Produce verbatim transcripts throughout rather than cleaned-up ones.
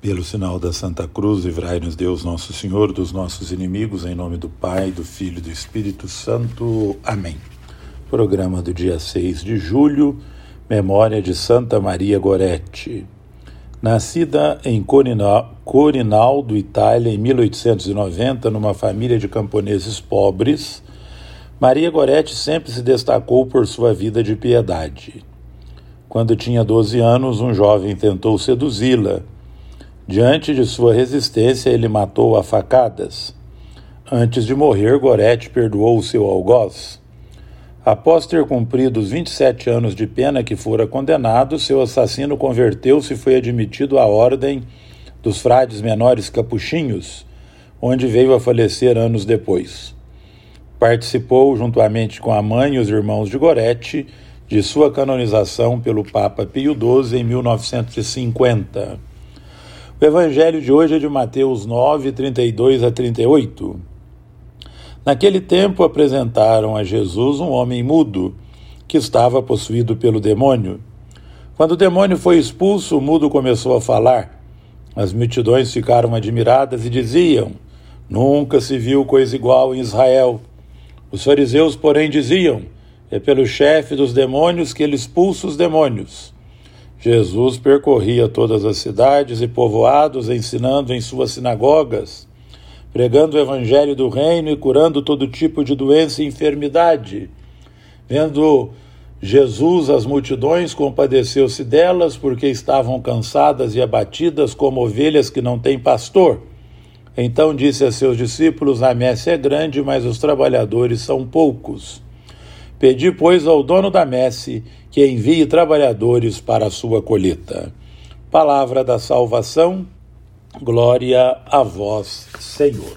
Pelo sinal da Santa Cruz, livrai-nos Deus Nosso Senhor dos nossos inimigos, em nome do Pai, do Filho e do Espírito Santo. Amém. Programa do dia seis de julho, memória de Santa Maria Goretti. Nascida em Corinaldo, Itália, em mil oitocentos e noventa, numa família de camponeses pobres, Maria Goretti sempre se destacou por sua vida de piedade. Quando tinha doze anos, um jovem tentou seduzi-la. Diante de sua resistência, ele matou a facadas. Antes de morrer, Goretti perdoou o seu algoz. Após ter cumprido os vinte e sete anos de pena que fora condenado, seu assassino converteu-se e foi admitido à ordem dos frades menores capuchinhos, onde veio a falecer anos depois. Participou, juntamente com a mãe e os irmãos de Goretti, de sua canonização pelo Papa Pio doze em mil novecentos e cinquenta. O Evangelho de hoje é de Mateus nove, trinta e dois a trinta e oito. Naquele tempo apresentaram a Jesus um homem mudo, que estava possuído pelo demônio. Quando o demônio foi expulso, o mudo começou a falar. As multidões ficaram admiradas e diziam: nunca se viu coisa igual em Israel. Os fariseus, porém, diziam: é pelo chefe dos demônios que ele expulsa os demônios. Jesus percorria todas as cidades e povoados, ensinando em suas sinagogas, pregando o evangelho do reino e curando todo tipo de doença e enfermidade. Vendo Jesus as multidões, compadeceu-se delas, porque estavam cansadas e abatidas como ovelhas que não têm pastor. Então disse a seus discípulos: a messe é grande, mas os trabalhadores são poucos. Pedi, pois, ao dono da messe que envie trabalhadores para a sua colheita. Palavra da salvação, glória a vós, Senhor.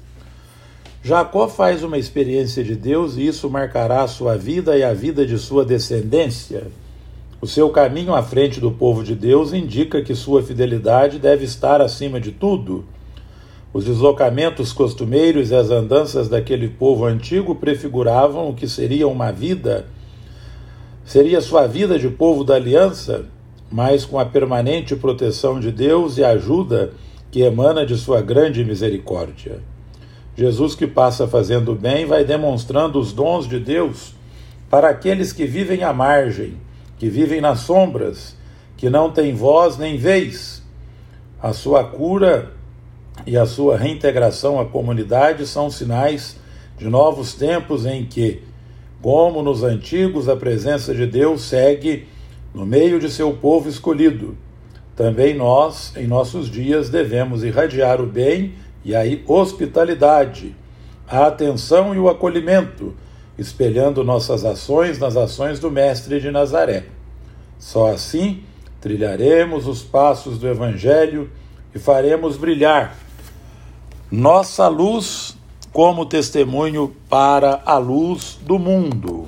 Jacó faz uma experiência de Deus e isso marcará a sua vida e a vida de sua descendência. O seu caminho à frente do povo de Deus indica que sua fidelidade deve estar acima de tudo. Os deslocamentos costumeiros e as andanças daquele povo antigo prefiguravam o que seria uma vida, seria sua vida de povo da aliança, mas com a permanente proteção de Deus e a ajuda que emana de sua grande misericórdia. Jesus, que passa fazendo o bem, vai demonstrando os dons de Deus para aqueles que vivem à margem, que vivem nas sombras, que não têm voz nem vez. A sua cura e a sua reintegração à comunidade são sinais de novos tempos em que, como nos antigos, a presença de Deus segue no meio de seu povo escolhido. Também nós, em nossos dias, devemos irradiar o bem e a hospitalidade, a atenção e o acolhimento, espelhando nossas ações nas ações do Mestre de Nazaré. Só assim trilharemos os passos do Evangelho e faremos brilhar nossa luz como testemunho para a luz do mundo.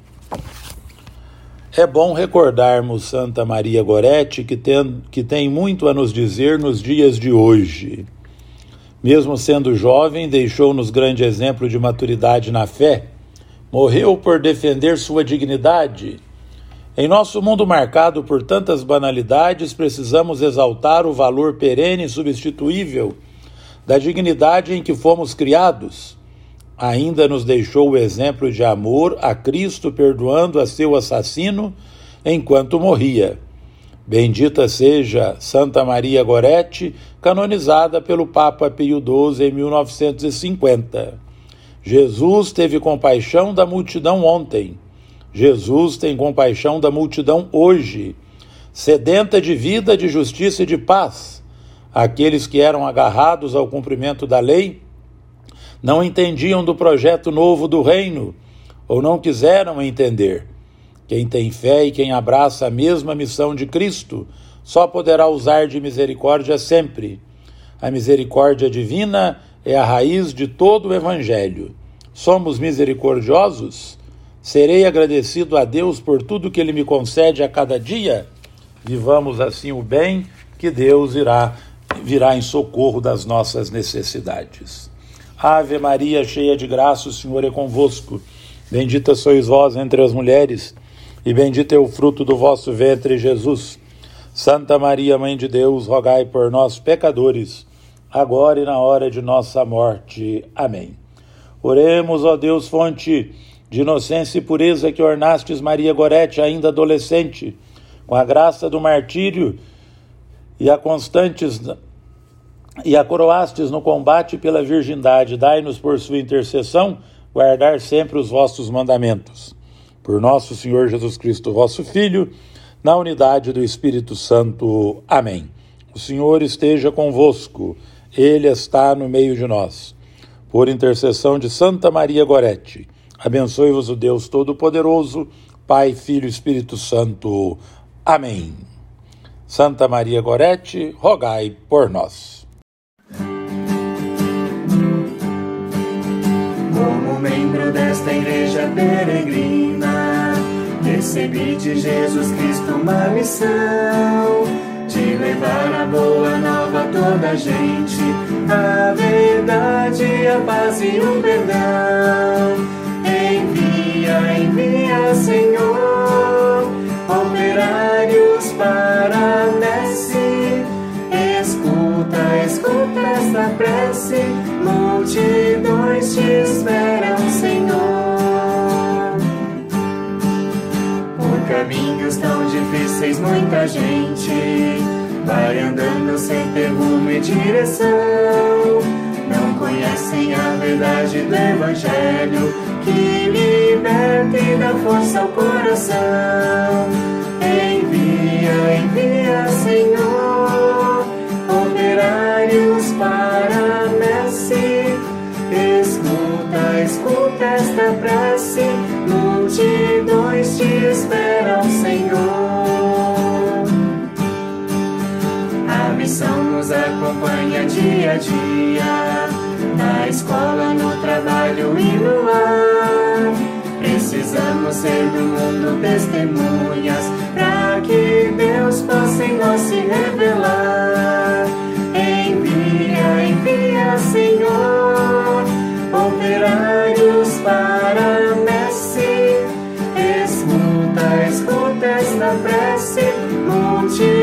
É bom recordarmos Santa Maria Goretti, que tem, que tem muito a nos dizer nos dias de hoje. Mesmo sendo jovem, deixou-nos grande exemplo de maturidade na fé. Morreu por defender sua dignidade. Em nosso mundo marcado por tantas banalidades, precisamos exaltar o valor perene e substituível da dignidade em que fomos criados. Ainda nos deixou o exemplo de amor a Cristo, perdoando a seu assassino enquanto morria. Bendita seja Santa Maria Goretti, canonizada pelo Papa Pio doze em mil novecentos e cinquenta. Jesus teve compaixão da multidão ontem. Jesus tem compaixão da multidão hoje, sedenta de vida, de justiça e de paz. Aqueles que eram agarrados ao cumprimento da lei não entendiam do projeto novo do reino, ou não quiseram entender. Quem tem fé e quem abraça a mesma missão de Cristo só poderá usar de misericórdia sempre. A misericórdia divina é a raiz de todo o Evangelho. Somos misericordiosos? Serei agradecido a Deus por tudo que Ele me concede a cada dia? Vivamos assim o bem, que Deus irá virá em socorro das nossas necessidades. Ave Maria, cheia de graça, o Senhor é convosco. Bendita sois vós entre as mulheres, e bendito é o fruto do vosso ventre, Jesus. Santa Maria, Mãe de Deus, rogai por nós, pecadores, agora e na hora de nossa morte. Amém. Oremos, ó Deus, fonte de inocência e pureza, que ornastes Maria Gorete, ainda adolescente, com a graça do martírio e a constantes e a coroastes no combate pela virgindade. Dai-nos por sua intercessão guardar sempre os vossos mandamentos. Por nosso Senhor Jesus Cristo, vosso Filho, na unidade do Espírito Santo. Amém. O Senhor esteja convosco, Ele está no meio de nós. Por intercessão de Santa Maria Gorete, abençoe-vos o Deus Todo-Poderoso, Pai, Filho e Espírito Santo. Amém. Santa Maria Gorete, rogai por nós. Como membro desta igreja peregrina, recebi de Jesus Cristo uma missão de levar a boa nova a toda a gente, a verdade, a paz e o perdão. Envia, envia, Senhor, operários para a messe. Escuta, escuta esta prece, multidões te esperam, Senhor. Por caminhos tão difíceis muita gente vai andando sem ter rumo e direção. Não conhecem a verdade do Evangelho, que liberta e dá força ao coração. Envia, envia, Senhor, operários para a messe. Escuta, escuta esta prece, multidões te esperam, Senhor. A missão nos acompanha dia a dia, na escola, no trabalho e no lar. Precisamos ser do mundo testemunhas, para que Deus possa em nós se revelar. Envia, envia, Senhor, operários para a messe. Escuta, escuta esta prece, multidões